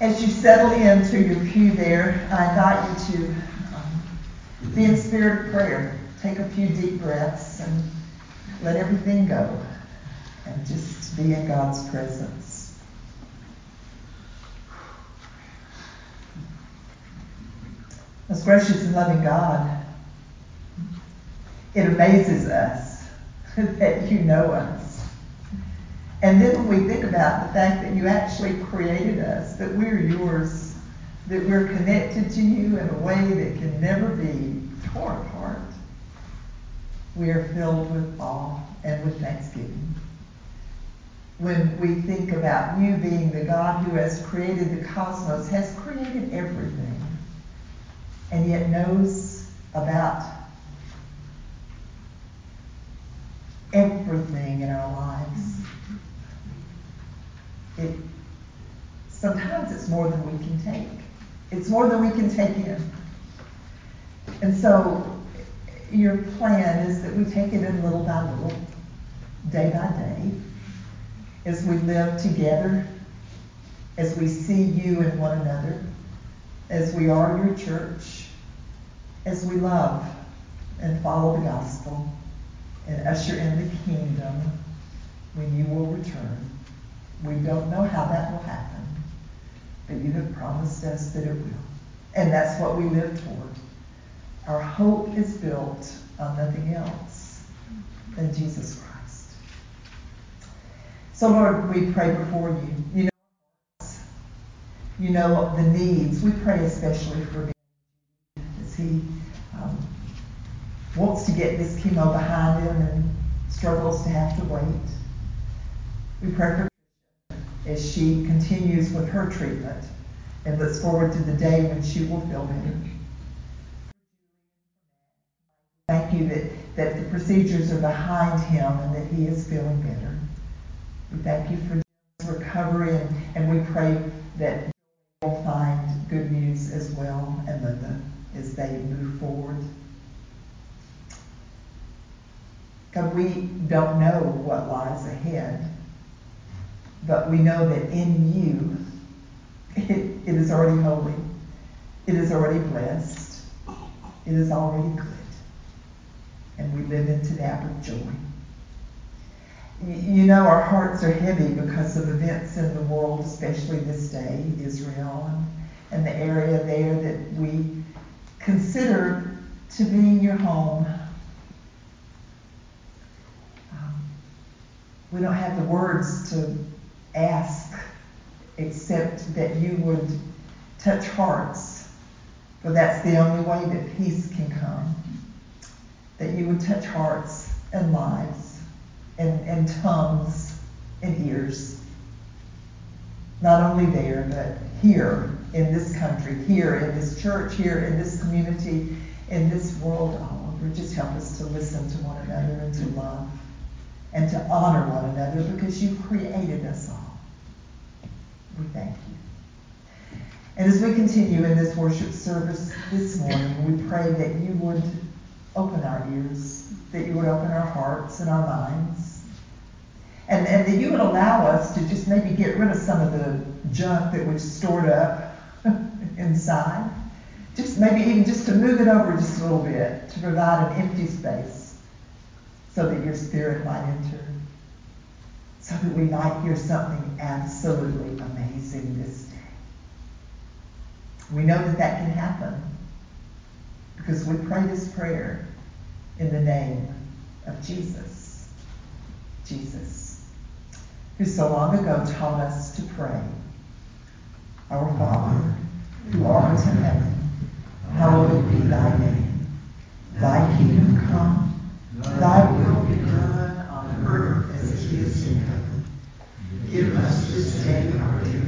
As you settle into your pew there, I invite you to be in spirit of prayer. Take a few deep breaths and let everything go and just be in God's presence. Most gracious and loving God, it amazes us that you know us. And then when we think about the fact that you actually created us, that we're yours, that we're connected to you in a way that can never be torn apart, we are filled with awe and with thanksgiving. When we think about you being the God who has created the cosmos, has created everything, and yet knows about everything in our lives. Sometimes it's more than we can take. It's more than we can take in. And so your plan is that we take it in little by little, day by day, as we live together, as we see you in one another, as we are your church, as we love and follow the gospel and usher in the kingdom when you will return. We don't know how that will happen, but you have promised us that it will. And that's what we live toward. Our hope is built on nothing else than Jesus Christ. So Lord, we pray before you. You know the needs. We pray especially for Ben as he wants to get this chemo behind him and struggles to have to wait. We pray for as she continues with her treatment and looks forward to the day when she will feel better. Thank you that the procedures are behind him and that he is feeling better. We thank you for his recovery and we pray that he will find good news as well, and Linda, as they move forward. God, we don't know what lies ahead, but we know that in you, it is already holy. It is already blessed. It is already good. And we live into that with joy. You know our hearts are heavy because of events in the world, especially this day, Israel, and the area there that we consider to be your home. We don't have the words to ask except that you would touch hearts, for that's the only way that peace can come. That you would touch hearts and lives and tongues and ears. Not only there, but here in this country, here in this church, here in this community, in this world all over. Just help us to listen to one another and to love and to honor one another because you created us all. We thank you. And as we continue in this worship service this morning, we pray that you would open our ears, that you would open our hearts and our minds, and that you would allow us to just maybe get rid of some of the junk that we've stored up inside. Just maybe even just to move it over just a little bit, to provide an empty space so that your Spirit might enter, so that we might hear something absolutely amazing this day. We know that that can happen because we pray this prayer in the name of Jesus. Jesus, who so long ago taught us to pray, Our Father, who art in heaven, hallowed be thy name. Thy kingdom come, thy will be done on earth as it is in heaven. Give us this day our daily